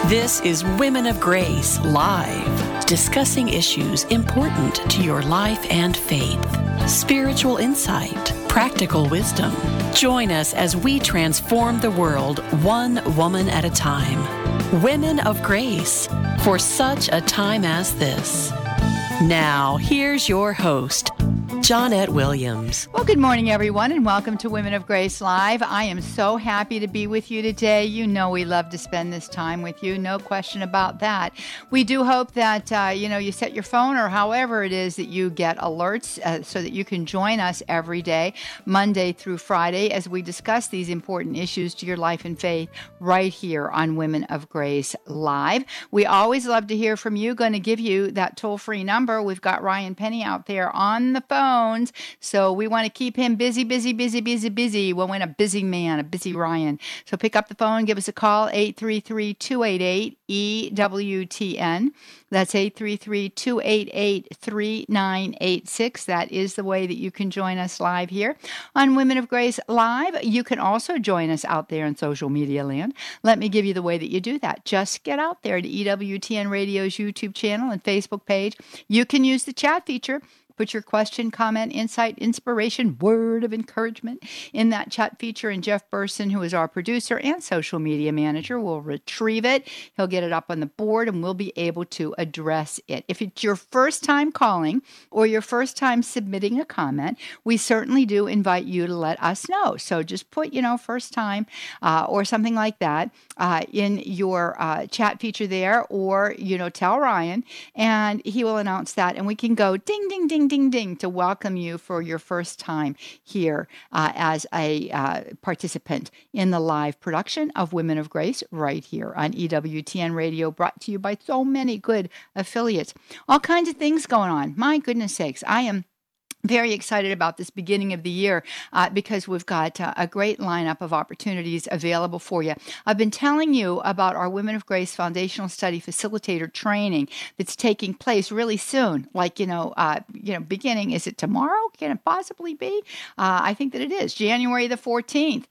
This is Women of Grace Live, discussing issues important to your life and faith. Spiritual insight, practical wisdom. Join us as we transform the world one woman at a time. Women of Grace, for such a time as this. Now, here's your host, Johnette Williams. Well, good morning, everyone, and welcome to Women of Grace Live. I am so happy to be with you today. You know we love to spend this time with you, no question about that. We do hope that, you set your phone or however it is that you get alerts so that you can join us every day, Monday through Friday, as we discuss these important issues to your life and faith right here on Women of Grace Live. We always love to hear from you. Going to give you that toll-free number. We've got Ryan Penny out there on the phones, so we want to keep him busy. Well, when a busy man, a busy Ryan. So pick up the phone, give us a call, 833-288-EWTN. That's 833-288-3986. That is the way that you can join us live here on Women of Grace Live. You can also join us out there in social media land. Let me give you the way that you do that. Just get out there to EWTN Radio's YouTube channel and Facebook page. You can use the chat feature. Put your question, comment, insight, inspiration, word of encouragement in that chat feature, and Jeff Burson, who is our producer and social media manager, will retrieve it. He'll get it up on the board, and we'll be able to address it. If it's your first time calling or your first time submitting a comment, we certainly do invite you to let us know. So just put, first time or something like that in your chat feature there, or, tell Ryan, and he will announce that, and we can go ding, ding, ding, ding, ding to welcome you for your first time here as a participant in the live production of Women of Grace right here on EWTN Radio, brought to you by so many good affiliates. All kinds of things going on. My goodness sakes, I am very excited about this beginning of the year because we've got a great lineup of opportunities available for you. I've been telling you about our Women of Grace Foundational Study Facilitator training that's taking place really soon. Beginning, is it tomorrow? Can it possibly be? I think that it is January the 14th.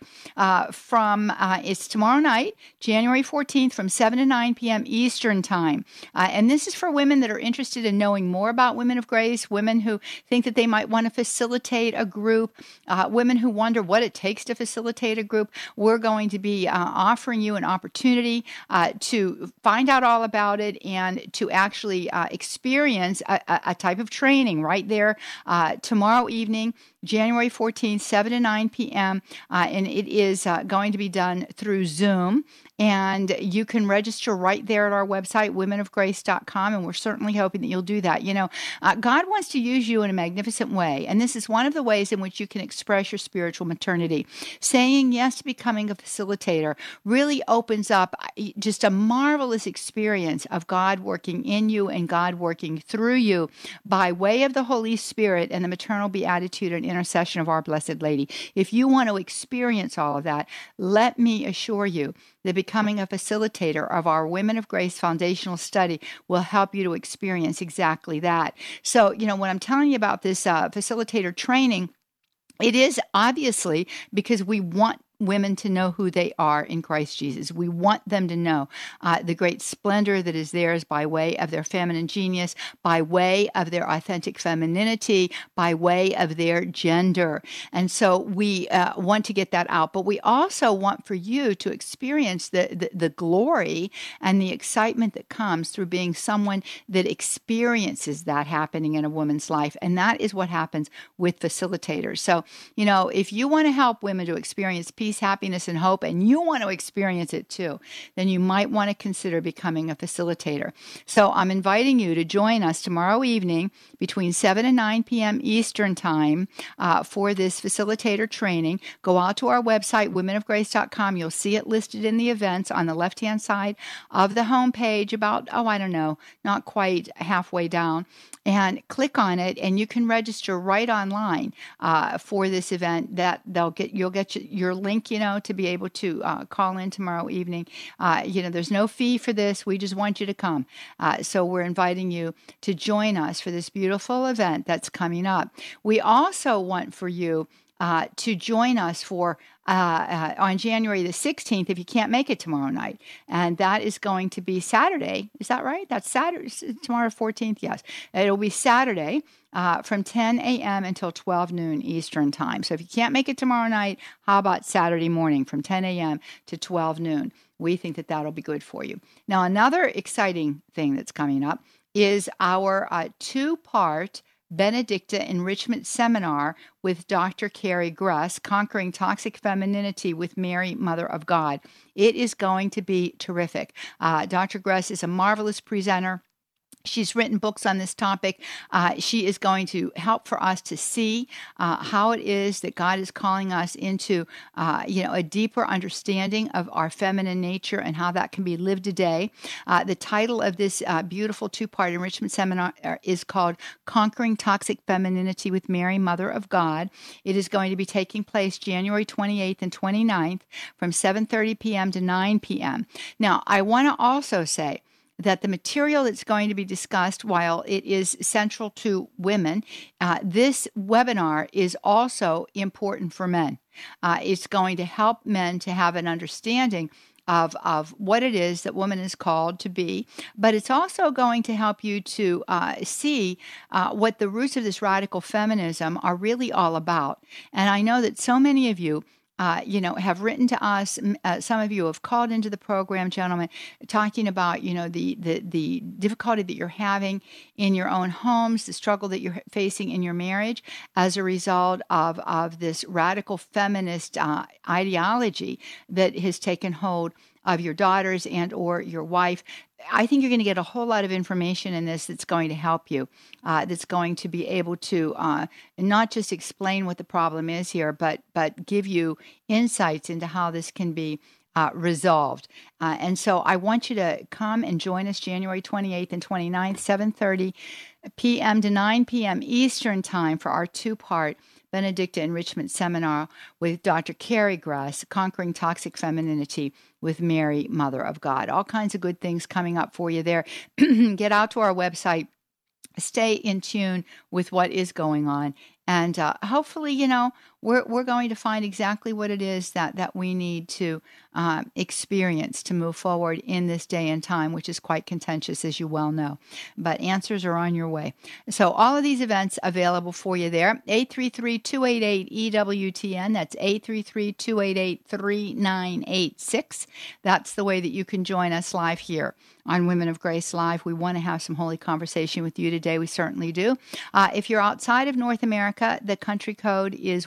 It's tomorrow night, January 14th, from 7 to 9 p.m. Eastern Time. And this is for women that are interested in knowing more about Women of Grace, women who think that they might want to facilitate a group, women who wonder what it takes to facilitate a group. We're going to be offering you an opportunity to find out all about it and to actually experience a type of training right there tomorrow evening, January 14th, 7 to 9 p.m., and it is going to be done through Zoom. And you can register right there at our website, womenofgrace.com, and we're certainly hoping that you'll do that. God wants to use you in a magnificent way, and this is one of the ways in which you can express your spiritual maternity. Saying yes to becoming a facilitator really opens up just a marvelous experience of God working in you and God working through you by way of the Holy Spirit and the maternal beatitude and intercession of our Blessed Lady. If you want to experience all of that, let me assure you that becoming a facilitator of our Women of Grace Foundational Study will help you to experience exactly that. So, when I'm telling you about this facilitator training, it is obviously because we want women to know who they are in Christ Jesus. We want them to know the great splendor that is theirs by way of their feminine genius, by way of their authentic femininity, by way of their gender. And so we want to get that out. But we also want for you to experience the glory and the excitement that comes through being someone that experiences that happening in a woman's life. And that is what happens with facilitators. So, if you want to help women to experience peace, happiness, and hope, and you want to experience it too, then you might want to consider becoming a facilitator. So I'm inviting you to join us tomorrow evening between 7 and 9 p.m. Eastern Time for this facilitator training. Go out to our website, womenofgrace.com. You'll see it listed in the events on the left-hand side of the homepage about, not quite halfway down. And click on it, and you can register right online for this event. That you'll get your link, to be able to call in tomorrow evening. There's no fee for this. We just want you to come. So we're inviting you to join us for this beautiful event that's coming up. We also want for you to join us for on January the 16th if you can't make it tomorrow night. And that is going to be Saturday. Is that right? That's Saturday, tomorrow 14th? Yes. It'll be Saturday from 10 a.m. until 12 noon Eastern time. So if you can't make it tomorrow night, how about Saturday morning from 10 a.m. to 12 noon? We think that that'll be good for you. Now, another exciting thing that's coming up is our two-part Benedicta Enrichment Seminar with Dr. Carrie Gress, Conquering Toxic Femininity with Mary, Mother of God. It is going to be terrific. Dr. Gress is a marvelous presenter. She's written books on this topic. She is going to help for us to see how it is that God is calling us into, a deeper understanding of our feminine nature and how that can be lived today. The title of this beautiful two-part enrichment seminar is called Conquering Toxic Femininity with Mary, Mother of God. It is going to be taking place January 28th and 29th from 7:30 p.m. to 9 p.m. Now, I want to also say that the material that's going to be discussed, while it is central to women, this webinar is also important for men. It's going to help men to have an understanding of what it is that woman is called to be, but it's also going to help you to see what the roots of this radical feminism are really all about. And I know that so many of you have written to us. Some of you have called into the program, gentlemen, talking about, the difficulty that you're having in your own homes, the struggle that you're facing in your marriage as a result of this radical feminist ideology that has taken hold of your daughters and or your wife. I think you're going to get a whole lot of information in this that's going to help you, that's going to be able to not just explain what the problem is here, but give you insights into how this can be resolved. And so I want you to come and join us January 28th and 29th, 7:30 p.m. to 9 p.m. Eastern Time for our two-part Benedicta Enrichment Seminar with Dr. Carrie Gress, Conquering Toxic Femininity with Mary, Mother of God. All kinds of good things coming up for you there. Get out to our website. Stay in tune with what is going on. And hopefully, we're going to find exactly what it is that we need to experience to move forward in this day and time, which is quite contentious, as you well know. But answers are on your way. So all of these events available for you there. 833-288-EWTN. That's 833-288-3986. That's the way that you can join us live here on Women of Grace Live. We want to have some holy conversation with you today. We certainly do. If you're outside of North America, the country code is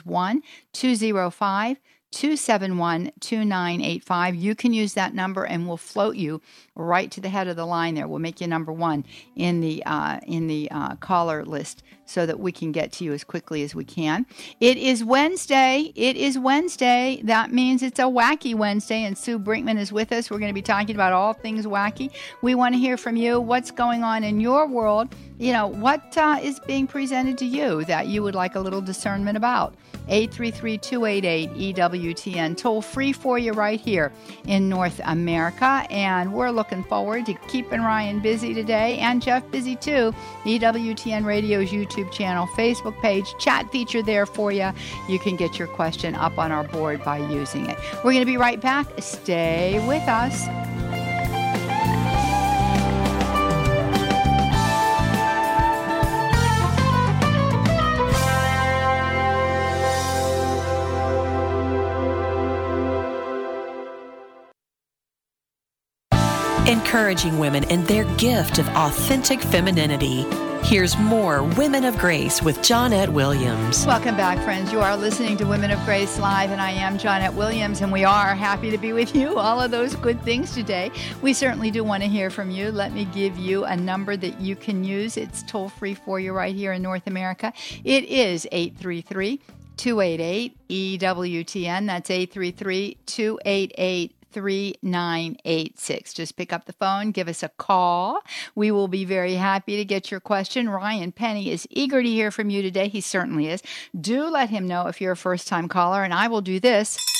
1-205-271-2985. You can use that number and we'll float you right to the head of the line there. We'll make you number one in the caller list so that we can get to you as quickly as we can. It is Wednesday. That means it's a wacky Wednesday, and Sue Brinkman is with us. We're going to be talking about all things wacky. We want to hear from you. What's going on in your world? What is being presented to you that you would like a little discernment about? 833-288-EWTN. Toll free for you right here in North America. And we're looking forward to keeping Ryan busy today and Jeff busy too. EWTN Radio's YouTube channel, Facebook page, chat feature there for you. You can get your question up on our board by using it. We're going to be right back. Stay with us. Encouraging women in their gift of authentic femininity. Here's more Women of Grace with Johnnette Williams. Welcome back, friends. You are listening to Women of Grace Live, and I am Johnnette Williams, and we are happy to be with you. All of those good things today. We certainly do want to hear from you. Let me give you a number that you can use. It's toll-free for you right here in North America. It is 833-288-EWTN. That's 833-288-3986. Just pick up the phone, give us a call. We will be very happy to get your question. Ryan Penny is eager to hear from you today. He certainly is. Do let him know if you're a first-time caller, and I will do this.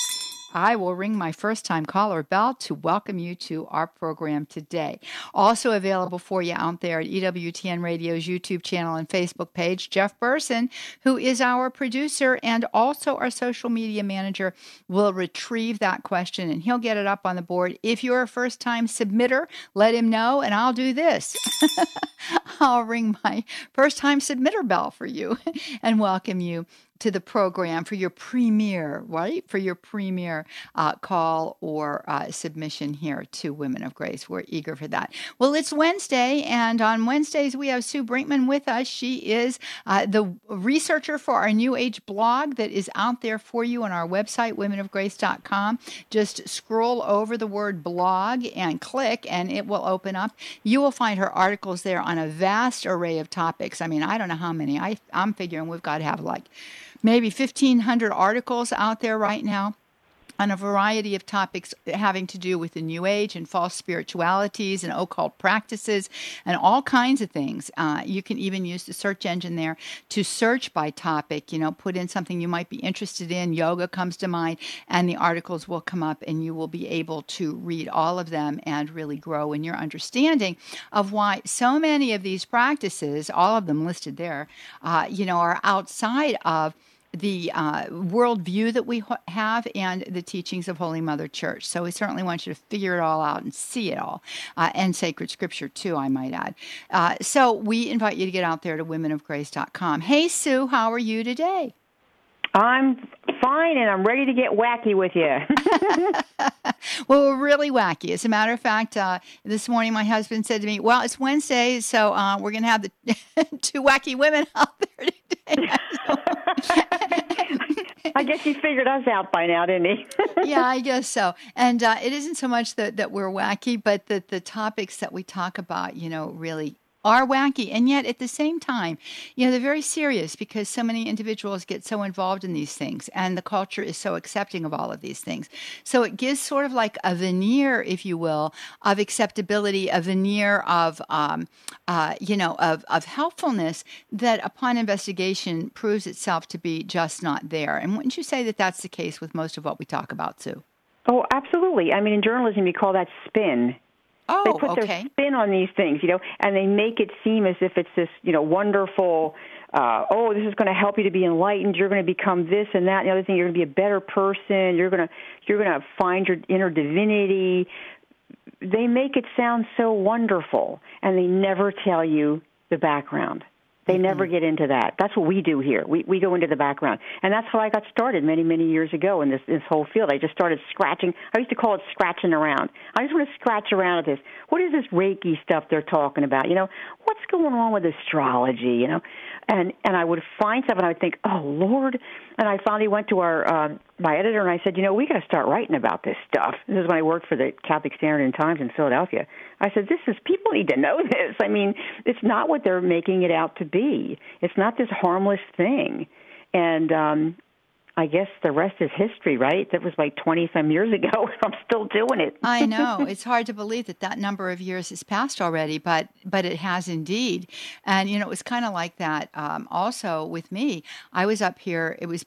I will ring my first-time caller bell to welcome you to our program today. Also available for you out there at EWTN Radio's YouTube channel and Facebook page, Jeff Burson, who is our producer and also our social media manager, will retrieve that question and he'll get it up on the board. If you're a first-time submitter, let him know, and I'll do this. I'll ring my first-time submitter bell for you and welcome you to the program for your premiere, right? For your premiere call or submission here to Women of Grace. We're eager for that. Well, it's Wednesday, and on Wednesdays we have Sue Brinkman with us. She is the researcher for our New Age blog that is out there for you on our website, womenofgrace.com. Just scroll over the word blog and click, and it will open up. You will find her articles there on a vast array of topics. I mean, I don't know how many. I'm figuring we've got to have like maybe 1,500 articles out there right now on a variety of topics having to do with the New Age and false spiritualities and occult practices and all kinds of things. You can even use the search engine there to search by topic, put in something you might be interested in. Yoga comes to mind, and the articles will come up, and you will be able to read all of them and really grow in your understanding of why so many of these practices, all of them listed there, are outside of the worldview that we have and the teachings of Holy Mother Church. So we certainly want you to figure it all out and see it all, and sacred scripture too, I might add. So we invite you to get out there to womenofgrace.com. Hey, Sue, how are you today? I'm fine, and I'm ready to get wacky with you. Well, we're really wacky. As a matter of fact, this morning my husband said to me, well, it's Wednesday, so we're going to have the two wacky women out there today. I guess he figured us out by now, didn't he? Yeah, I guess so. And it isn't so much that we're wacky, but that the topics that we talk about, really are wacky. And yet at the same time, they're very serious because so many individuals get so involved in these things and the culture is so accepting of all of these things. So it gives sort of like a veneer, if you will, of acceptability, a veneer of helpfulness that upon investigation proves itself to be just not there. And wouldn't you say that that's the case with most of what we talk about, Sue? Oh, absolutely. I mean, in journalism, you call that spin. Oh, they put their spin on these things, and they make it seem as if it's this, wonderful, this is going to help you to be enlightened. You're going to become this and that and the other thing. You're going to be a better person. You're going to find your inner divinity. They make it sound so wonderful, and they never tell you the background. They never get into that. That's what we do here. We go into the background. And that's how I got started many, many years ago in this whole field. I just started scratching. I used to call it scratching around. I just want to scratch around at this. What is this Reiki stuff they're talking about? What's going on with astrology? And I would find stuff and I would think, oh, Lord. And I finally went to my editor and I said, we got to start writing about this stuff. This is when I worked for the Catholic Standard and Times in Philadelphia. I said, people need to know this. I mean, it's not what they're making it out to be. It's not this harmless thing. And I guess the rest is history, right? That was like 20-some years ago. I'm still doing it. I know. It's hard to believe that number of years has passed already, but it has indeed. And, it was kind of like that also with me. I was up here. It was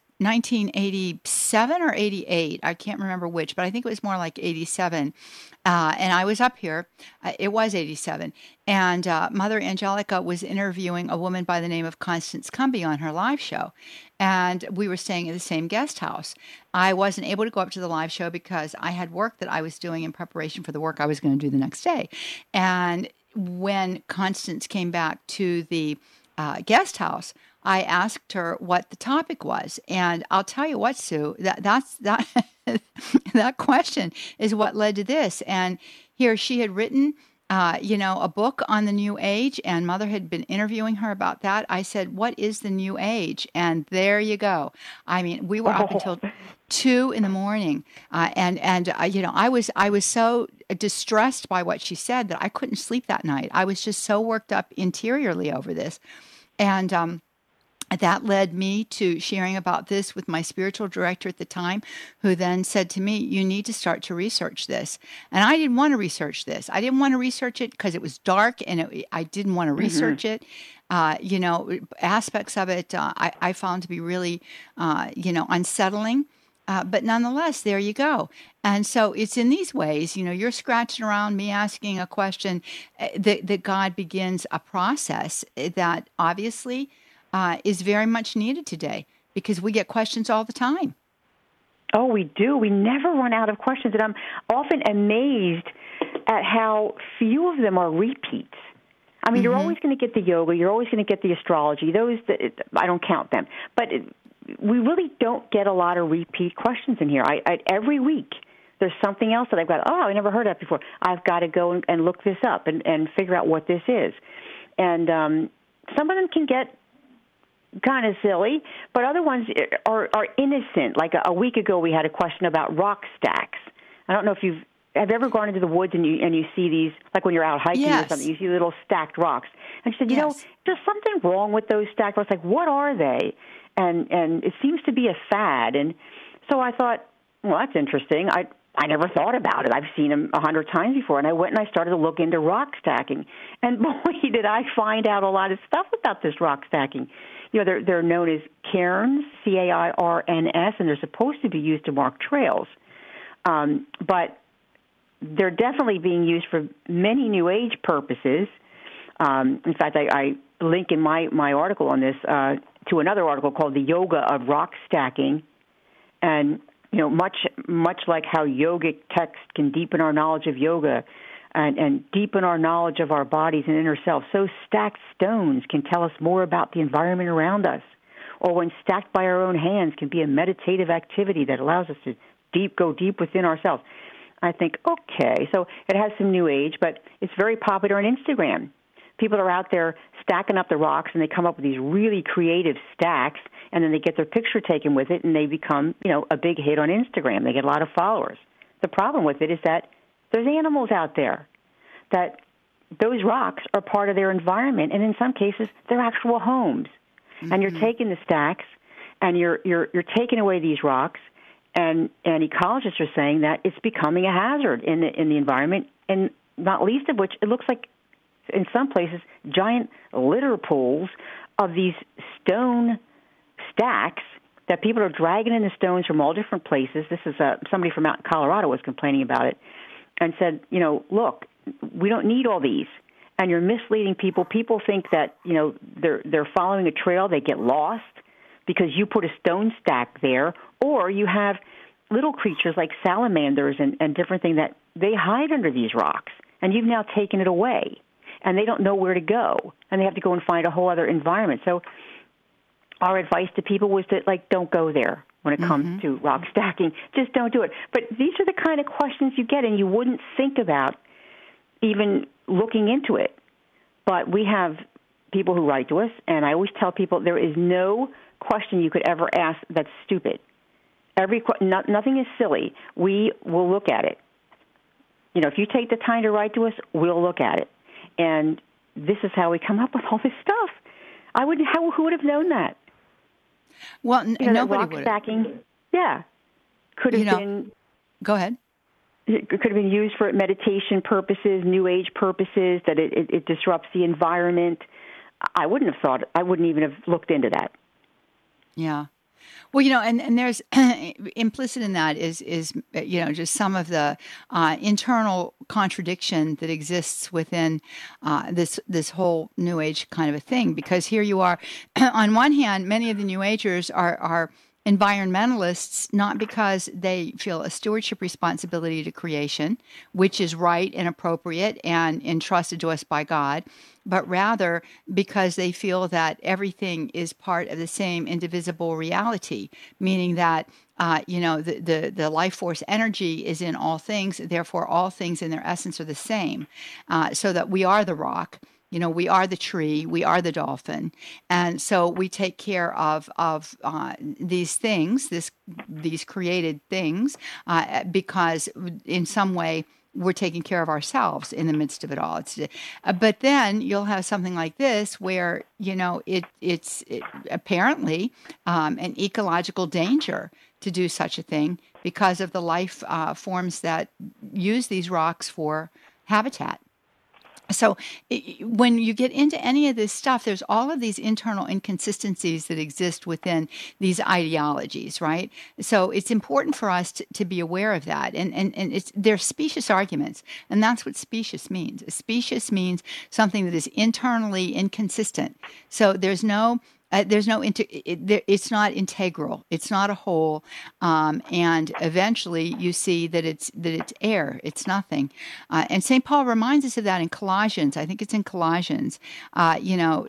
1987 or 88. I can't remember which, but I think it was more like 87. And I was up here. It was 87. And Mother Angelica was interviewing a woman by the name of Constance Cumby on her live show. And we were staying at the same guest house. I wasn't able to go up to the live show because I had work that I was doing in preparation for the work I was going to do the next day. And when Constance came back to the guest house, I asked her what the topic was. And I'll tell you what, Sue, that question is what led to this. And here she had written, a book on the New Age, and Mother had been interviewing her about that. I said, what is the New Age? And there you go. I mean, we were up until 2 a.m. I was so distressed by what she said that I couldn't sleep that night. I was just so worked up interiorly over this. And that led me to sharing about this with my spiritual director at the time, who then said to me, you need to start to research this. And I didn't want to research this. I didn't want to research it because it was dark and I didn't want to research it. Aspects of it I found to be really, unsettling. But nonetheless, there you go. And so it's in these ways, you're scratching around me asking a question that God begins a process that obviously is very much needed today because we get questions all the time. Oh, we do. We never run out of questions. And I'm often amazed at how few of them are repeats. I mean, you're always going to get the yoga. You're always going to get the astrology. Those, I don't count them. But we really don't get a lot of repeat questions in here. Every week, there's something else that I've got, I never heard of that before. I've got to go and look this up and figure out what this is. And some of them can get kind of silly, but other ones are innocent. Like a week ago, we had a question about rock stacks. I don't know if have you ever gone into the woods and you see these, like when you're out hiking or something, you see little stacked rocks. And she said, there's something wrong with those stacked rocks. Like, what are they? And it seems to be a fad. And so I thought, well, that's interesting. I never thought about it. I've seen them 100 times before. And I went and I started to look into rock stacking. And boy, did I find out a lot of stuff about this rock stacking. They're known as cairns, C-A-I-R-N-S, and they're supposed to be used to mark trails. But they're definitely being used for many New Age purposes. In fact, I link in my article on this to another article called The Yoga of Rock Stacking. And, much like how yogic text can deepen our knowledge of yoga and deepen our knowledge of our bodies and inner self, so stacked stones can tell us more about the environment around us. Or when stacked by our own hands can be a meditative activity that allows us to go deep within ourselves. I think, okay, so it has some New Age, but it's very popular on Instagram. People are out there stacking up the rocks, and they come up with these really creative stacks, and then they get their picture taken with it, and they become, a big hit on Instagram. They get a lot of followers. The problem with it is that there's animals out there that those rocks are part of their environment, and in some cases, they're actual homes. And you're taking the stacks, and you're taking away these rocks, and ecologists are saying that it's becoming a hazard in the environment, and not least of which it looks like in some places giant litter pools of these stone stacks that people are dragging in the stones from all different places. This is somebody from out in Colorado was complaining about it and said, look, we don't need all these. And you're misleading people. People think that, they're following a trail, they get lost because you put a stone stack there, or you have little creatures like salamanders and different things that they hide under these rocks, and you've now taken it away, and they don't know where to go, and they have to go and find a whole other environment. So our advice to people was to, don't go there when it comes to rock stacking. Just don't do it. But these are the kind of questions you get, and you wouldn't think about even looking into it. But we have people who write to us, and I always tell people there is no question you could ever ask that's stupid. Nothing is silly. We will look at it. If you take the time to write to us, we'll look at it. And this is how we come up with all this stuff. Who would have known that? Well, nobody rock would. Stacking, could have been. Go ahead. It could have been used for meditation purposes, New Age purposes. That it disrupts the environment. I wouldn't even have looked into that. Yeah. Well, and there's implicit in that is just some of the internal contradiction that exists within this whole New Age kind of a thing. Because here you are, on one hand, many of the New Agers are environmentalists, not because they feel a stewardship responsibility to creation, which is right and appropriate and entrusted to us by God, but rather because they feel that everything is part of the same indivisible reality, meaning that the life force energy is in all things, therefore all things in their essence are the same, so that we are the rock. We are the tree, we are the dolphin, and so we take care of these things, these created things, because in some way we're taking care of ourselves in the midst of it all. But then you'll have something like this where it's apparently an ecological danger to do such a thing because of the life forms that use these rocks for habitat. So when you get into any of this stuff, there's all of these internal inconsistencies that exist within these ideologies, right? So it's important for us to be aware of that. And they're specious arguments, and that's what specious means. Specious means something that is internally inconsistent. So it's not integral. It's not a whole, and eventually you see that it's air. It's nothing. And St. Paul reminds us of that in Colossians. I think it's in Colossians. Not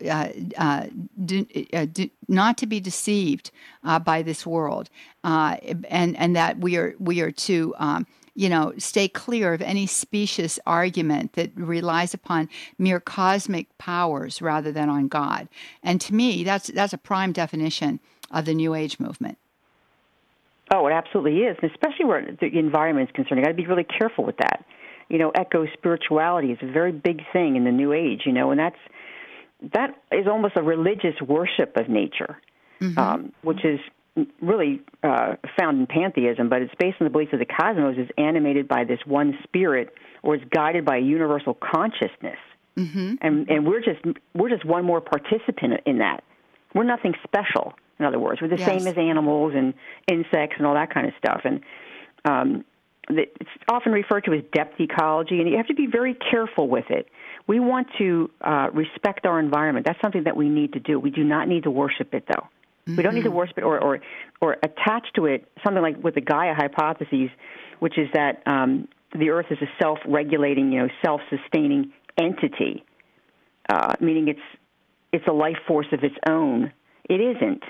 to be deceived by this world, and that we are to. Stay clear of any specious argument that relies upon mere cosmic powers rather than on God. And to me, that's a prime definition of the New Age movement. Oh, it absolutely is, and especially where the environment is concerned. You got to be really careful with that. Eco-spirituality is a very big thing in the New Age, and that is almost a religious worship of nature, which is really found in pantheism, but it's based on the belief that the cosmos is animated by this one spirit, or is guided by a universal consciousness. And we're just one more participant in that. We're nothing special. In other words, we're the same as animals and insects and all that kind of stuff. And it's often referred to as depth ecology, and you have to be very careful with it. We want to respect our environment. That's something that we need to do. We do not need to worship it, though. We don't need to worship it or attach to it something like with the Gaia hypotheses, which is that the Earth is a self-regulating, self-sustaining entity, meaning it's a life force of its own. It isn't.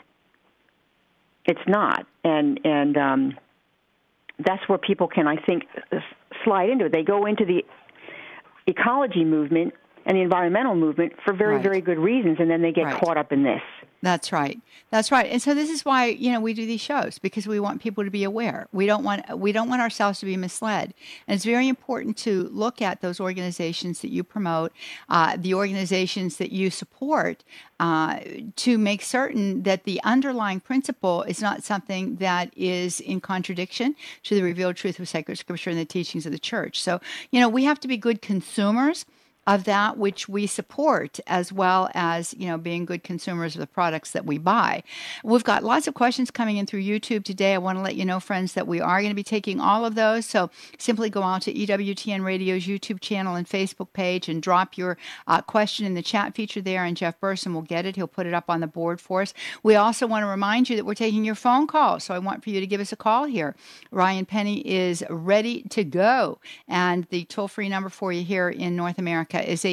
It's not, and that's where people can, I think, slide into it. They go into the ecology movement and the environmental movement for very, very good reasons, and then they get caught up in this. That's right. That's right. And so this is why, we do these shows, because we want people to be aware. We don't want ourselves to be misled. And it's very important to look at those organizations that you promote, the organizations that you support, to make certain that the underlying principle is not something that is in contradiction to the revealed truth of sacred scripture and the teachings of the church. So, we have to be good consumers of that which we support, as well as, being good consumers of the products that we buy. We've got lots of questions coming in through YouTube today. I want to let you know, friends, that we are going to be taking all of those. So simply go out to EWTN Radio's YouTube channel and Facebook page and drop your question in the chat feature there, and Jeff Burson will get it. He'll put it up on the board for us. We also want to remind you that we're taking your phone calls, so I want for you to give us a call here. Ryan Penny is ready to go, and the toll-free number for you here in North America is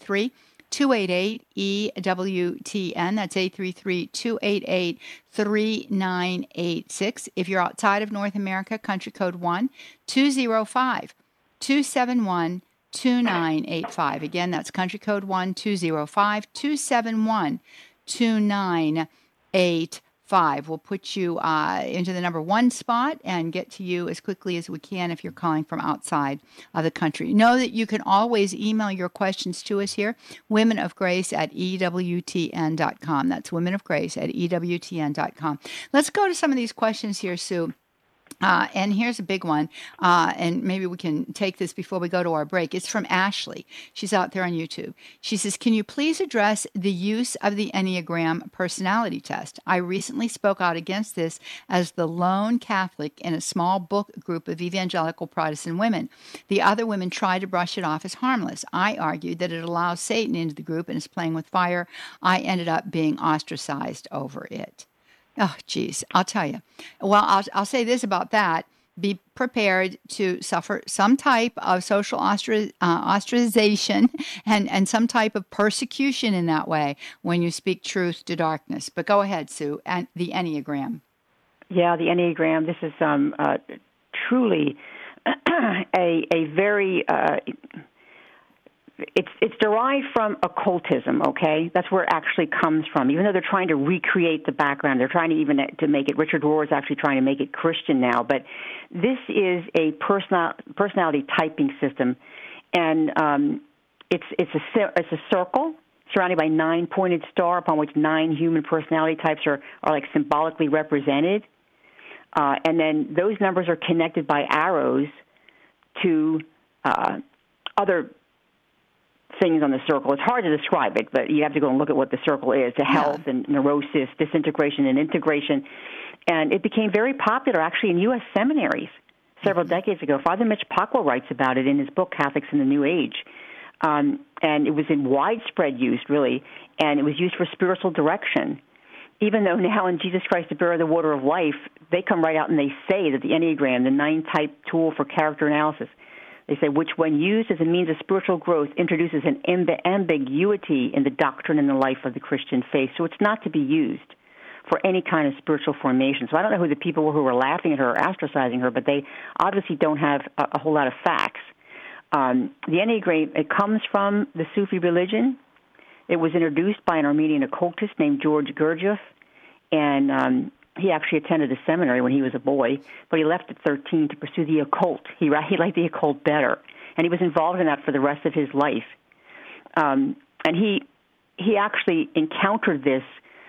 833-288-EWTN. That's 833-288-3986. If you're outside of North America, country code 1-205-271-2985. Again, that's country code 1-205-271-2985. We'll put you into the number 1 spot and get to you as quickly as we can if you're calling from outside of the country. Know that you can always email your questions to us here, womenofgrace@EWTN.com. That's womenofgrace@EWTN.com. Let's go to some of these questions here, Sue. And here's a big one, and maybe we can take this before we go to our break. It's from Ashley. She's out there on YouTube. She says, can you please address the use of the Enneagram personality test? I recently spoke out against this as the lone Catholic in a small book group of evangelical Protestant women. The other women tried to brush it off as harmless. I argued that it allows Satan into the group and is playing with fire. I ended up being ostracized over it. Oh, geez, I'll tell you. Well, I'll say this about that. Be prepared to suffer some type of social ostracization and some type of persecution in that way when you speak truth to darkness. But go ahead, Sue, and the Enneagram. Yeah, the Enneagram. This is truly a very... It's derived from occultism, okay? That's where it actually comes from. Even though they're trying to recreate the background, they're trying to make it. Richard Rohr is actually trying to make it Christian now. But this is a personality typing system, and it's a circle surrounded by 9-pointed star upon which 9 human personality types are like symbolically represented, and then those numbers are connected by arrows to other things on the circle. It's hard to describe it, but you have to go and look at what the circle is: to health and neurosis, disintegration and integration. And it became very popular, actually, in U.S. seminaries several decades ago. Father Mitch Pacwa writes about it in his book, Catholics in the New Age. And it was in widespread use, really, and it was used for spiritual direction. Even though now in Jesus Christ, the Bearer of the Water of Life, they come right out and they say that the Enneagram, the 9-type tool for character analysis, they say, which when used as a means of spiritual growth, introduces an ambiguity in the doctrine and the life of the Christian faith. So it's not to be used for any kind of spiritual formation. So I don't know who the people were who were laughing at her or ostracizing her, but they obviously don't have a whole lot of facts. The Enneagram, it comes from the Sufi religion. It was introduced by an Armenian occultist named George Gurdjieff, and he actually attended a seminary when he was a boy, but he left at 13 to pursue the occult. He liked the occult better, and he was involved in that for the rest of his life. And he actually encountered this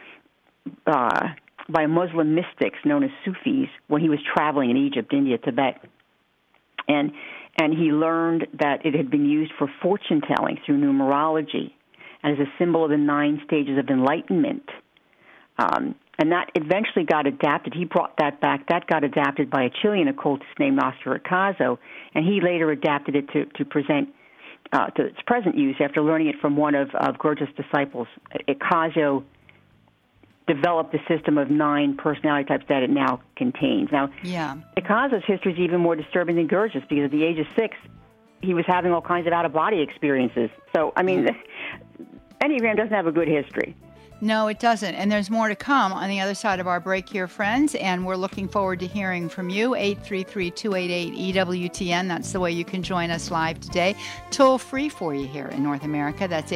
by Muslim mystics known as Sufis when he was traveling in Egypt, India, Tibet. And he learned that it had been used for fortune-telling through numerology and as a symbol of the 9 stages of enlightenment. And that eventually got adapted. He brought that back. That got adapted by a Chilean occultist named Oscar Icazo, and he later adapted it to present to its present use after learning it from one of Gurdjieff's disciples. Icazo developed the system of 9 personality types that it now contains. Now, Icazo's history is even more disturbing than Gurdjieff's because at the age of 6, he was having all kinds of out-of-body experiences. So, I mean, Enneagram doesn't have a good history. No, it doesn't. And there's more to come on the other side of our break here, friends. And we're looking forward to hearing from you. 833-288-EWTN. That's the way you can join us live today. Toll free for you here in North America. That's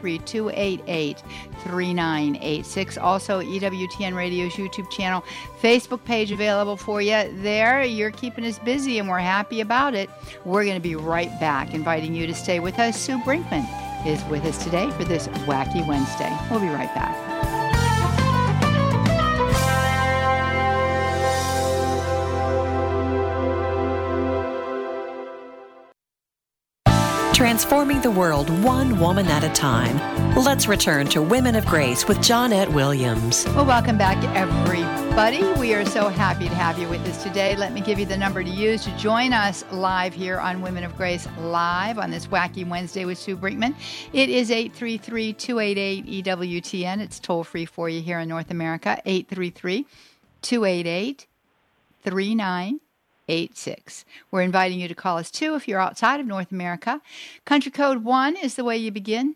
833-288-3986. Also, EWTN Radio's YouTube channel, Facebook page available for you there. You're keeping us busy, and we're happy about it. We're going to be right back, inviting you to stay with us. Sue Brinkman is with us today for this Wacky Wednesday. We'll be right back. Transforming the world one woman at a time. Let's return to Women of Grace with Johnnette Williams. Well, welcome back, everybody. We are so happy to have you with us today. Let me give you the number to use to join us live here on Women of Grace Live on this Wacky Wednesday with Sue Brinkman. It is 833-288-EWTN. It's toll free for you here in North America. 833-288-3986. We're inviting you to call us too if you're outside of North America. Country code 1 is the way you begin,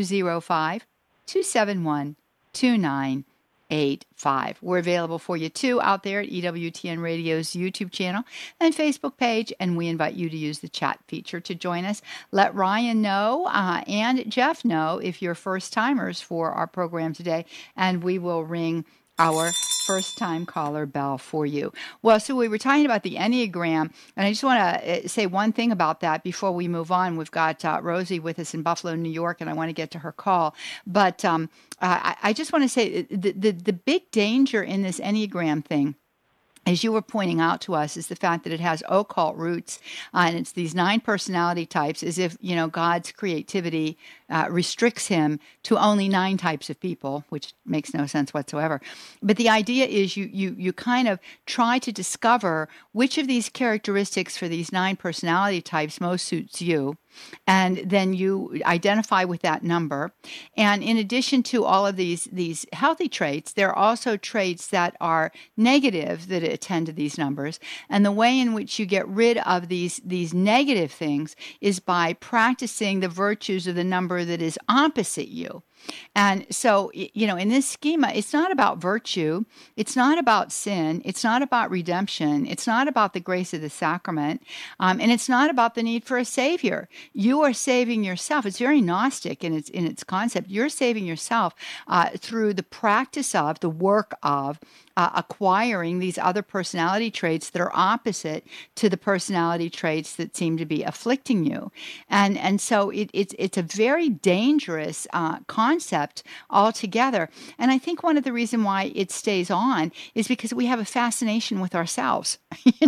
205-271-2985. We're available for you too out there at EWTN Radio's YouTube channel and Facebook page, and we invite you to use the chat feature to join us. Let Ryan know and Jeff know if you're first timers for our program today, and we will ring our first-time caller bell for you. Well, so we were talking about the Enneagram, and I just want to say one thing about that before we move on. We've got Rosie with us in Buffalo, New York, and I want to get to her call. But I just want to say the big danger in this Enneagram thing, as you were pointing out to us, is the fact that it has occult roots, and it's these 9 personality types, as if, you know, God's creativity restricts him to only 9 types of people, which makes no sense whatsoever. But the idea is you kind of try to discover which of these characteristics for these 9 personality types most suits you, and then you identify with that number. And in addition to all of these healthy traits, there are also traits that are negative that attend to these numbers. And the way in which you get rid of these negative things is by practicing the virtues of the number that is opposite you. And so, you know, in this schema, it's not about virtue. It's not about sin. It's not about redemption. It's not about the grace of the sacrament. And it's not about the need for a savior. You are saving yourself. It's very Gnostic in its concept. You're saving yourself through the practice of, the work of, acquiring these other personality traits that are opposite to the personality traits that seem to be afflicting you. And so it's a very dangerous concept concept altogether. And I think one of the reasons why it stays on is because we have a fascination with ourselves.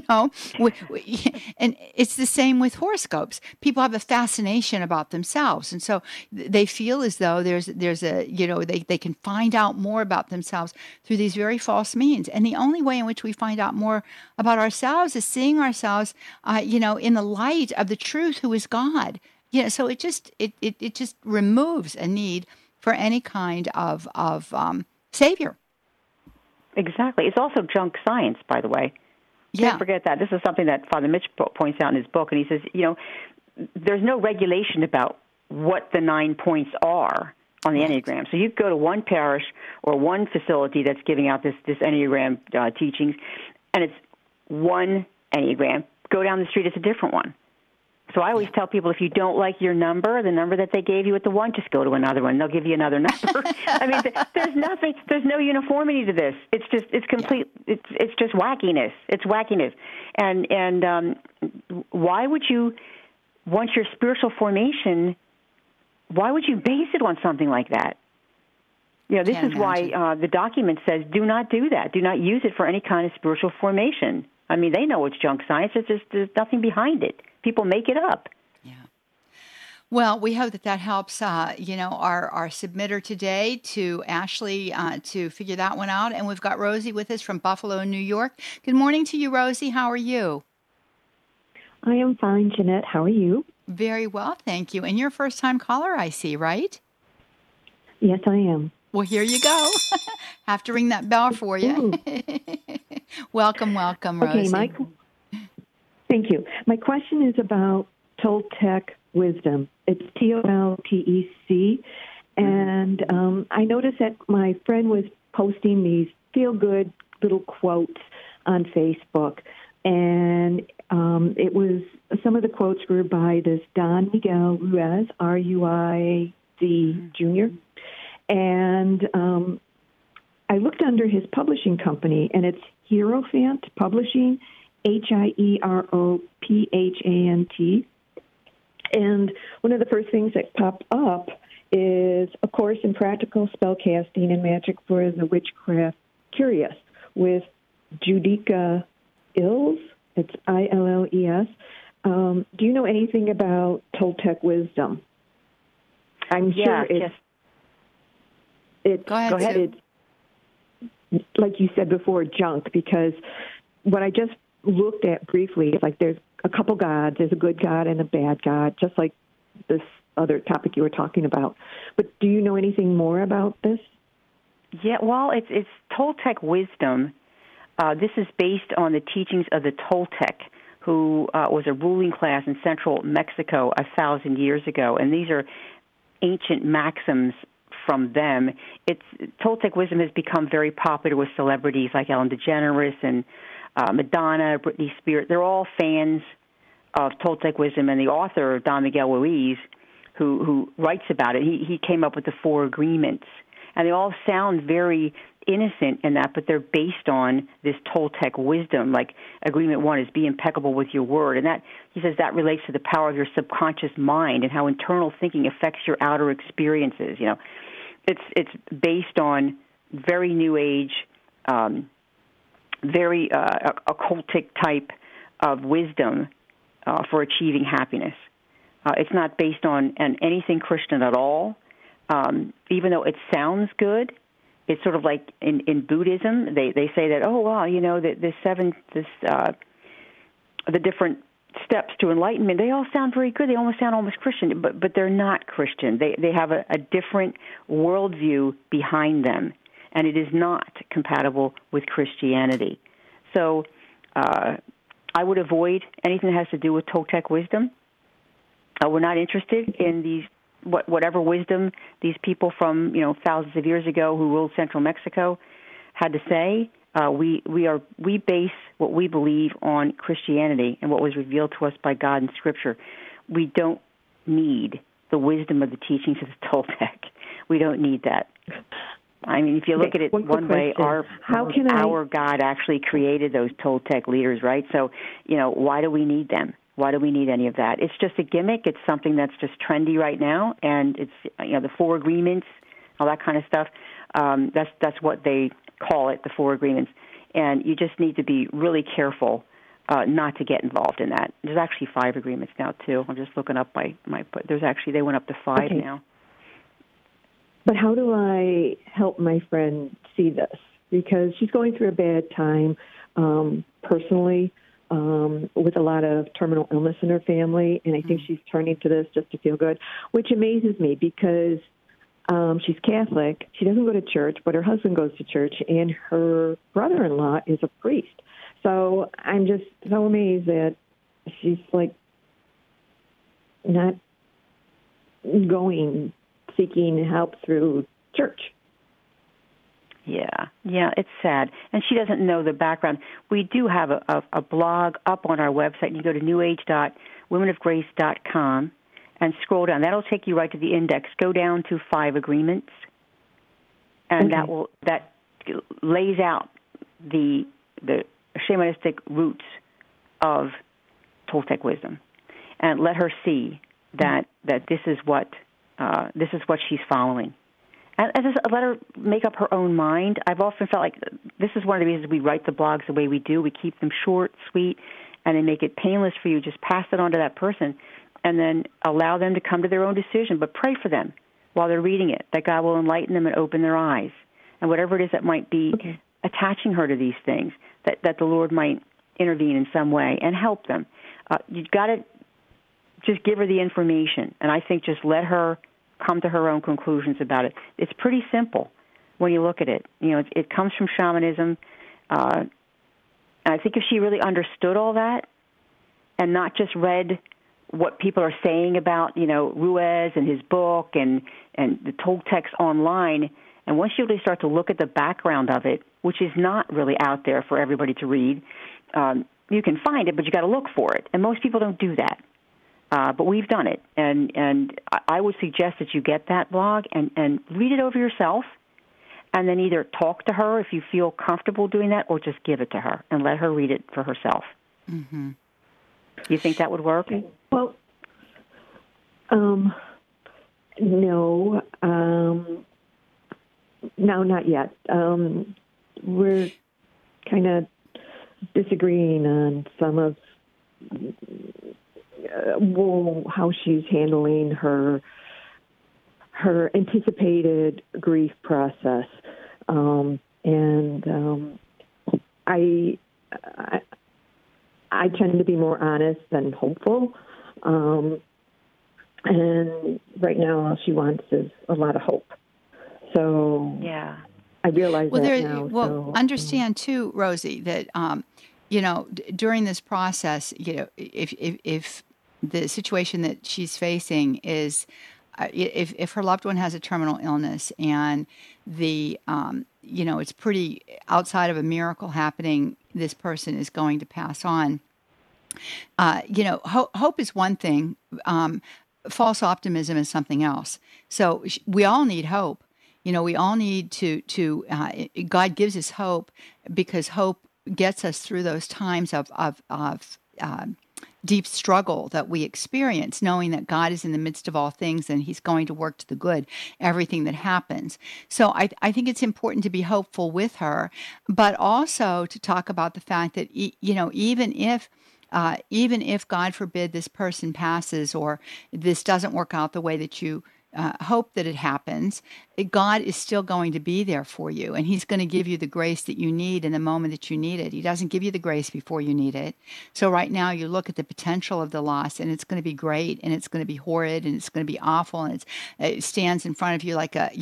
And it's the same with horoscopes. People have a fascination about themselves, and so they feel as though there's a they can find out more about themselves through these very false means. And the only way in which we find out more about ourselves is seeing ourselves, in the light of the truth, who is God. So it just removes a need for any kind of savior. Exactly. It's also junk science, by the way. Can't forget that. This is something that Father Mitch points out in his book, and he says, there's no regulation about what the 9 points are on the Enneagram. So you go to one parish or one facility that's giving out this Enneagram teachings, and it's one Enneagram. Go down the street, it's a different one. So I always tell people, if you don't like your number, the number that they gave you at the one, just go to another one. They'll give you another number. I mean, there's no uniformity to this. It's complete. It's just wackiness. It's wackiness. And why would you, once your spiritual formation, why would you base it on something like that? This is why the document says, do not do that. Do not use it for any kind of spiritual formation. I mean, they know it's junk science. It's just, there's nothing behind it. People make it up. Yeah. Well, we hope that helps, our submitter today, to Ashley, to figure that one out. And we've got Rosie with us from Buffalo, New York. Good morning to you, Rosie. How are you? I am fine, Jeanette. How are you? Very well, thank you. And you're a first-time caller, I see, right? Yes, I am. Well, here you go. Have to ring that bell for you. Welcome, Rosie. Okay, thank you. My question is about Toltec wisdom. It's Toltec, and I noticed that my friend was posting these feel-good little quotes on Facebook, and it was, some of the quotes were by this Don Miguel Ruiz, Ruiz Jr., and I looked under his publishing company, and it's Hierophant Publishing, Hierophant. And one of the first things that pop up is A Course in Practical Spellcasting and Magic for the Witchcraft Curious with Judica Illes. It's Illes. Do you know anything about Toltec wisdom? I'm sure it's... Go ahead. It's, like you said before, junk, because what I just looked at briefly is like there's a couple gods. There's a good God and a bad God, just like this other topic you were talking about. But do you know anything more about this? Yeah, well, it's Toltec wisdom. This is based on the teachings of the Toltec, who was a ruling class in central Mexico 1,000 years ago. And these are ancient maxims from them. Toltec wisdom has become very popular with celebrities like Ellen DeGeneres and Madonna, Britney Spears. They're all fans of Toltec wisdom, and the author, Don Miguel Ruiz, who writes about it, he came up with the 4 agreements. And they all sound very innocent in that, but they're based on this Toltec wisdom. Like Agreement 1 is be impeccable with your word. And that, he says, that relates to the power of your subconscious mind and how internal thinking affects your outer experiences. It's based on very New Age, very occultic type of wisdom for achieving happiness. It's not based on anything Christian at all. Even though it sounds good, it's sort of like in Buddhism, they say that, oh, wow, the different steps to enlightenment, they all sound very good. They almost sound almost Christian, but they're not Christian. They have a different worldview behind them, and it is not compatible with Christianity. So I would avoid anything that has to do with Toltec wisdom. We're not interested in these whatever wisdom these people from thousands of years ago who ruled central Mexico had to say. We base what we believe on Christianity and what was revealed to us by God in Scripture. We don't need the wisdom of the teachings of the Toltec. We don't need that. I mean, if you look at it one way, our God actually created those Toltec leaders, right? So, why do we need them? Why do we need any of that? It's just a gimmick. It's something that's just trendy right now, and it's the 4 agreements all that kind of stuff. That's what they call it, the 4 agreements. And you just need to be really careful not to get involved in that. There's actually 5 agreements now, too. I'm just looking up they went up to 5 now. But how do I help my friend see this? Because she's going through a bad time personally with a lot of terminal illness in her family, and I think she's turning to this just to feel good, which amazes me because she's Catholic. She doesn't go to church, but her husband goes to church, and her brother-in-law is a priest. So I'm just so amazed that she's, like, not seeking help through church. Yeah, it's sad. And she doesn't know the background. We do have a blog up on our website. You go to newage.womenofgrace.com and scroll down. That'll take you right to the index. Go down to 5 agreements, and that lays out the shamanistic roots of Toltec wisdom, and let her see that this is what she's following. And just let her make up her own mind. I've often felt like this is one of the reasons we write the blogs the way we do. We keep them short, sweet, and they make it painless for you. Just pass it on to that person and then allow them to come to their own decision. But pray for them while they're reading it, that God will enlighten them and open their eyes. And whatever it is that might be attaching her to these things, that the Lord might intervene in some way and help them. You've got to just give her the information. And I think just let her come to her own conclusions about it. It's pretty simple when you look at it. It comes from shamanism. And I think if she really understood all that and not just read what people are saying about, Ruiz and his book and the Toltecs online, and once you really start to look at the background of it, which is not really out there for everybody to read, you can find it, but you got to look for it. And most people don't do that. But we've done it, and I would suggest that you get that blog and read it over yourself, and then either talk to her if you feel comfortable doing that, or just give it to her and let her read it for herself. Mm-hmm. You think that would work? Well, no, not yet. We're kind of disagreeing on some of how she's handling her anticipated grief process, and I tend to be more honest than hopeful, and right now all she wants is a lot of hope. So yeah, I realize that now. Well, understand too, Rosie, that during this process, if the situation that she's facing is, if her loved one has a terminal illness and it's pretty outside of a miracle happening, this person is going to pass on. Hope is one thing. False optimism is something else. So we all need hope. We all need to God gives us hope because hope gets us through those times of deep struggle that we experience, knowing that God is in the midst of all things and He's going to work to the good, everything that happens. So I think it's important to be hopeful with her, but also to talk about the fact that, even if, God forbid, this person passes or this doesn't work out the way that you hope that it happens, God is still going to be there for you, and He's going to give you the grace that you need in the moment that you need it. He doesn't give you the grace before you need it. So right now you look at the potential of the loss, and it's going to be great, and it's going to be horrid, and it's going to be awful, and it stands in front of you like a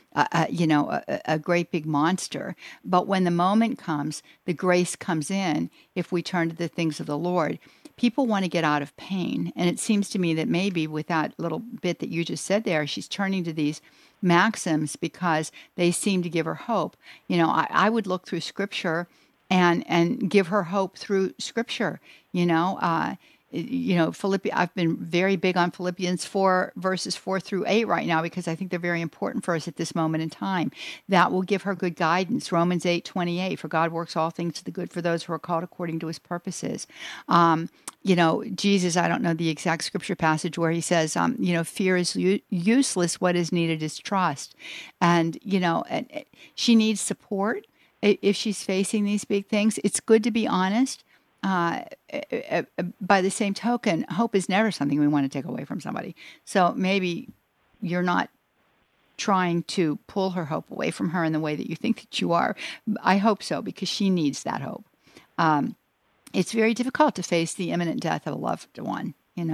great big monster. But when the moment comes, the grace comes in if we turn to the things of the Lord. People want to get out of pain. And it seems to me that maybe with that little bit that you just said there, she's turning to these maxims because they seem to give her hope. I would look through Scripture and give her hope through Scripture. I've been very big on Philippians 4, verses 4 through 8 right now because I think they're very important for us at this moment in time. That will give her good guidance. Romans 8:28, for God works all things to the good for those who are called according to his purposes. Jesus, I don't know the exact scripture passage where he says, fear is useless. What is needed is trust. And she needs support if she's facing these big things. It's good to be honest. By the same token, hope is never something we want to take away from somebody. So maybe you're not trying to pull her hope away from her in the way that you think that you are. I hope so, because she needs that hope. It's very difficult to face the imminent death of a loved one,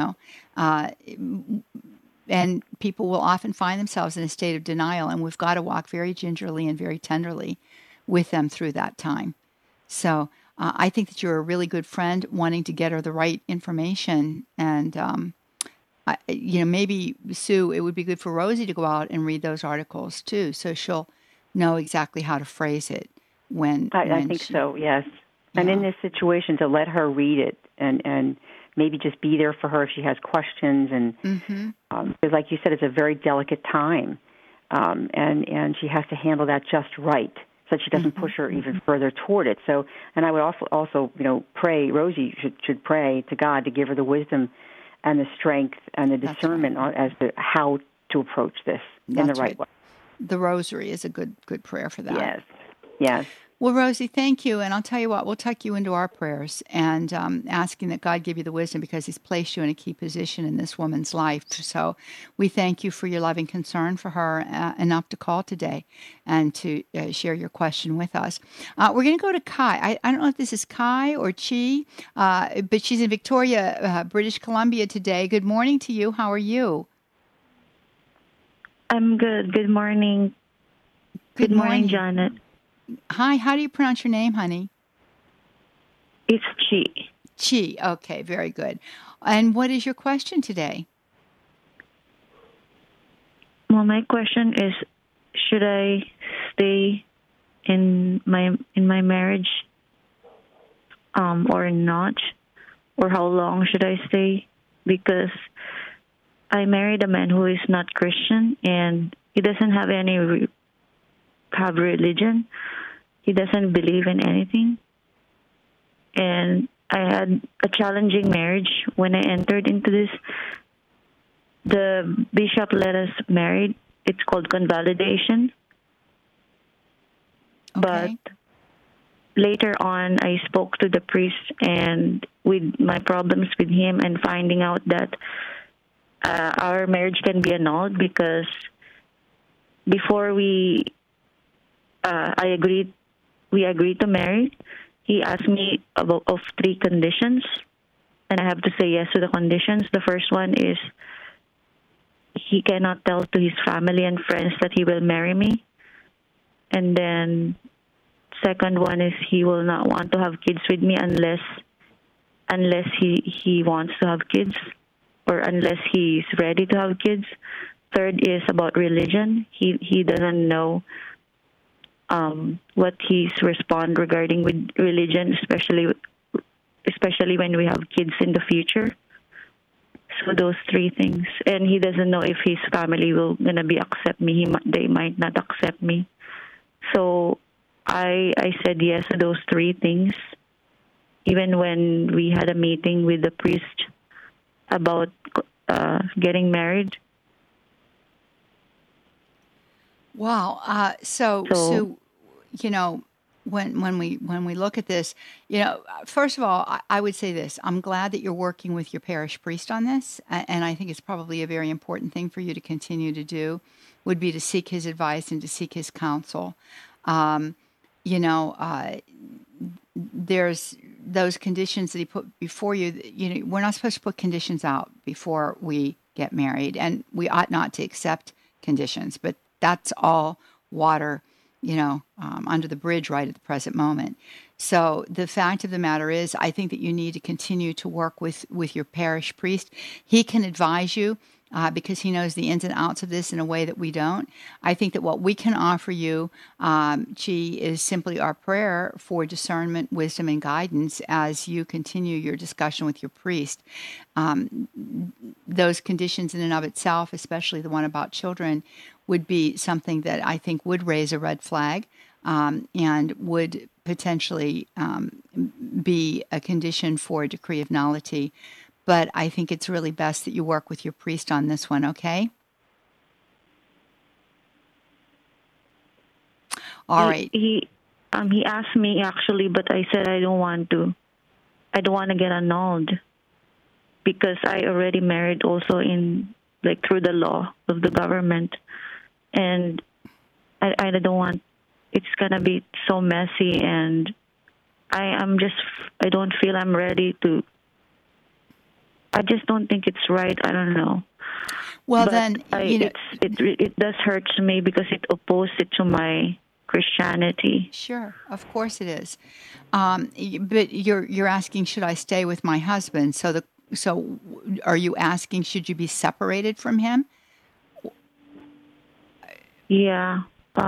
and people will often find themselves in a state of denial, and we've got to walk very gingerly and very tenderly with them through that time. So I think that you're a really good friend, wanting to get her the right information. And, maybe, Sue, it would be good for Rosie to go out and read those articles, too, so she'll know exactly how to phrase it when I think so, yes. Yeah. And in this situation, to let her read it and maybe just be there for her if she has questions. And because, like you said, it's a very delicate time, and she has to handle that just right, so that she doesn't push her even further toward it. So, and I would also pray, Rosie should pray to God to give her the wisdom and the strength and the discernment as to how to approach this in the right way. The rosary is a good prayer for that. Yes. Well, Rosie, thank you. And I'll tell you what, we'll tuck you into our prayers and asking that God give you the wisdom, because he's placed you in a key position in this woman's life. So we thank you for your loving concern for her enough to call today and to share your question with us. We're going to go to Kai. I don't know if this is Kai or Chi, but she's in Victoria, British Columbia today. Good morning to you. How are you? I'm good. Good morning. Good morning, Janet. Hi, how do you pronounce your name, honey? It's Chi. Chi, okay, very good. And what is your question today? Well, my question is, should I stay in my marriage or not? Or how long should I stay? Because I married a man who is not Christian, and he doesn't have have religion. He doesn't believe in anything. And I had a challenging marriage when I entered into this. The bishop let us marry. It's called convalidation. Okay. But later on, I spoke to the priest, and with my problems with him, and finding out that our marriage can be annulled, because before we agreed to marry, he asked me of 3 conditions, and I have to say yes to the conditions. The first one is he cannot tell to his family and friends that he will marry me. And then second one is he will not want to have kids with me unless he wants to have kids, or unless he's ready to have kids. Third is about religion. He doesn't know what his respond regarding with religion, especially when we have kids in the future. So those 3 things. And he doesn't know if his family will gonna accept me. They might not accept me. So I said yes to those 3 things, even when we had a meeting with the priest about getting married. Wow. So when we look at this, first of all, I would say this: I'm glad that you're working with your parish priest on this, and I think it's probably a very important thing for you to continue to do. Would be to seek his advice and to seek his counsel. There's those conditions that he put before you. We're not supposed to put conditions out before we get married, and we ought not to accept conditions, but that's all water, under the bridge right at the present moment. So the fact of the matter is, I think that you need to continue to work with your parish priest. He can advise you because he knows the ins and outs of this in a way that we don't. I think that what we can offer you, Chi, is simply our prayer for discernment, wisdom, and guidance as you continue your discussion with your priest. Those conditions in and of itself, especially the one about children, would be something that I think would raise a red flag and would potentially be a condition for a decree of nullity. But I think it's really best that you work with your priest on this one, okay? All right. He asked me actually, but I said I don't want to. I don't want to get annulled because I already married also through the law of the government, and I don't want. It's gonna be so messy, and I don't feel I'm ready to. I just don't think it's right. I don't know. Well, but then, it does hurt to me because it opposed it to my Christianity. Sure, of course it is. But you're asking, should I stay with my husband? So are you asking, should you be separated from him? Yeah.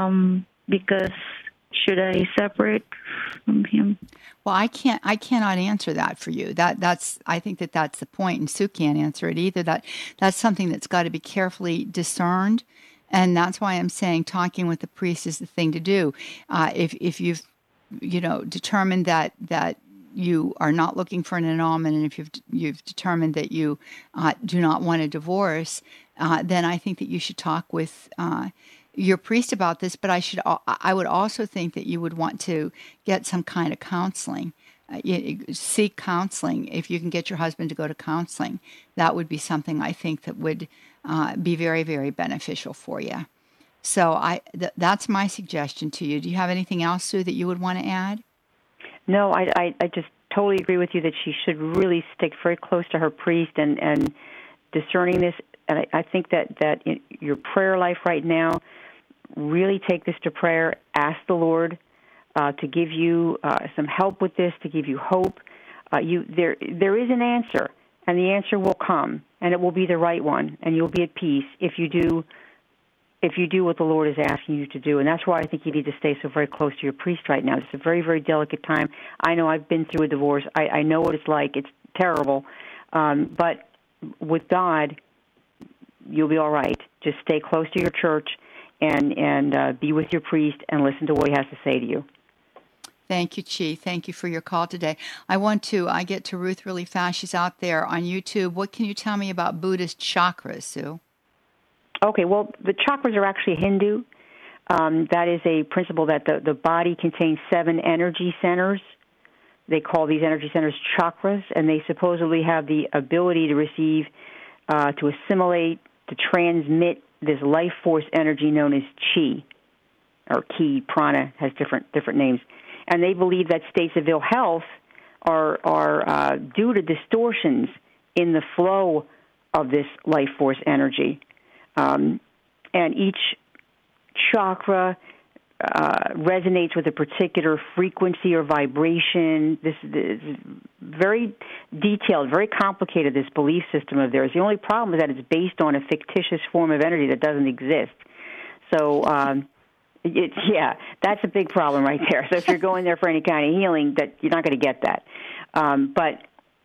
Because should I separate from him? Well, I cannot answer that for you. I think that's the point, and Sue can't answer it either. That's something that's got to be carefully discerned, and that's why I'm saying talking with the priest is the thing to do. If you've determined that you are not looking for an annulment, and if you've determined that you do not want a divorce, then I think that you should talk with your priest about this, but I would also think that you would want to get some kind of counseling. Seek counseling. If you can get your husband to go to counseling, that would be something I think that would be very, very beneficial for you. So that's my suggestion to you. Do you have anything else, Sue, that you would want to add? No, I just totally agree with you that she should really stick very close to her priest and discerning this. And I think that in your prayer life right now, really take this to prayer. Ask the Lord to give you some help with this, to give you hope. There is an answer, and the answer will come, and it will be the right one, and you'll be at peace if you do what the Lord is asking you to do. And that's why I think you need to stay so very close to your priest right now. It's a very, very delicate time. I know I've been through a divorce. I know what it's like. It's terrible. But with God, you'll be all right. Just stay close to your church and be with your priest and listen to what he has to say to you. Thank you, Chi. Thank you for your call today. I get to Ruth really fast. She's out there on YouTube. What can you tell me about Buddhist chakras, Sue? Okay, well, the chakras are actually Hindu. That is a principle that the body contains 7 energy centers. They call these energy centers chakras, and they supposedly have the ability to receive, to assimilate, to transmit this life force energy known as chi, or ki, prana, has different names. And they believe that states of ill health are due to distortions in the flow of this life force energy. And each chakra resonates with a particular frequency or vibration. This is very detailed, very complicated, this belief system of theirs. The only problem is that it's based on a fictitious form of energy that doesn't exist. So, that's a big problem right there. So if you're going there for any kind of healing, that you're not going to get that. But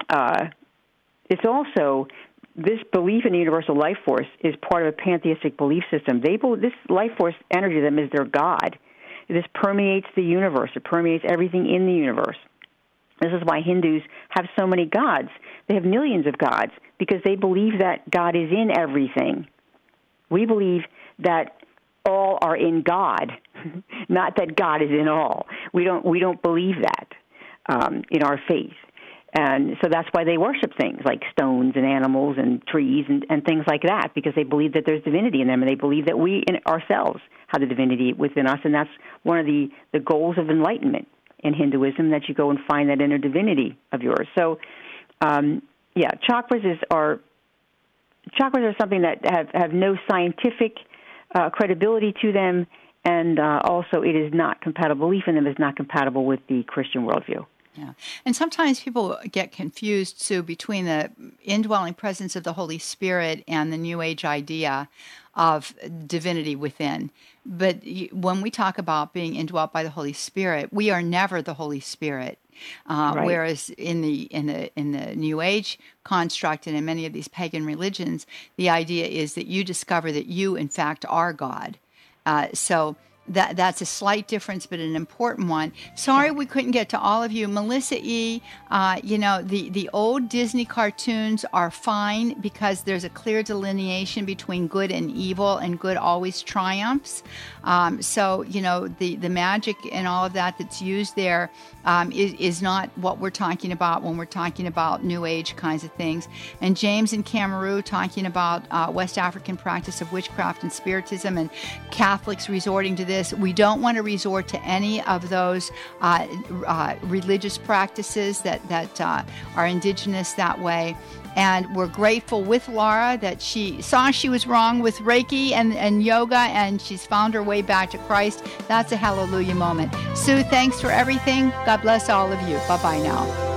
it's also, this belief in the universal life force is part of a pantheistic belief system. This life force energy to them is their God. This permeates the universe. It permeates everything in the universe. This is why Hindus have so many gods. They have millions of gods because they believe that God is in everything. We believe that all are in God, not that God is in all. We don't believe that in our faith. And so that's why they worship things like stones and animals and trees and things like that, because they believe that there's divinity in them, and they believe that we in ourselves have the divinity within us, and that's one of the goals of enlightenment in Hinduism, that you go and find that inner divinity of yours. So, chakras are something that have no scientific credibility to them, and also it is not compatible. Belief in them is not compatible with the Christian worldview. Yeah. And sometimes people get confused, Sue, between the indwelling presence of the Holy Spirit and the New Age idea of divinity within. But when we talk about being indwelt by the Holy Spirit, we are never the Holy Spirit. Right. Whereas in the New Age construct and in many of these pagan religions, the idea is that you discover that you, in fact, are God. So that's a slight difference, but an important one. Sorry we couldn't get to all of you. Melissa E., the old Disney cartoons are fine because there's a clear delineation between good and evil, and good always triumphs. So, the magic and all of that's used there is not what we're talking about when we're talking about New Age kinds of things. And James and Cameroon talking about West African practice of witchcraft and spiritism and Catholics resorting to this. We don't want to resort to any of those religious practices that are indigenous that way. And we're grateful with Laura that she saw she was wrong with Reiki and yoga, and she's found her way back to Christ. That's a hallelujah moment. Sue, thanks for everything. God bless all of you. Bye-bye now.